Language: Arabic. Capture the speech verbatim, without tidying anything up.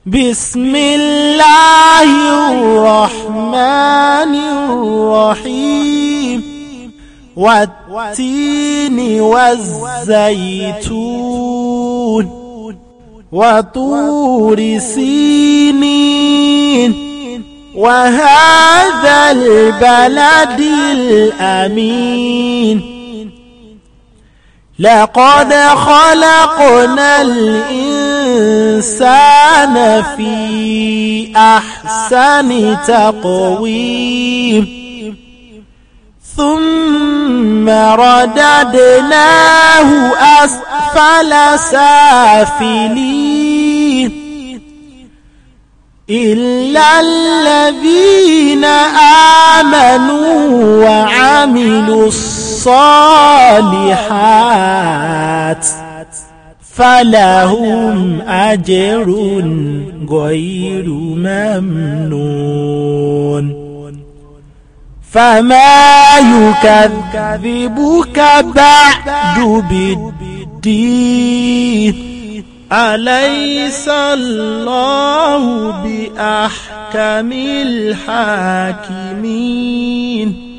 بسم الله الرحمن الرحيم والتين والزيتون وطور سينين وهذا البلد الأمين لقد خلقنا الإنسان في أحسن تقويم ثم رددناه أسفل سافلين إلا الذين آمنوا وعملوا الصالحات فلهم أجر غير ممنون فما يكذبك بعد بالدين أليس الله بأحكم الحاكمين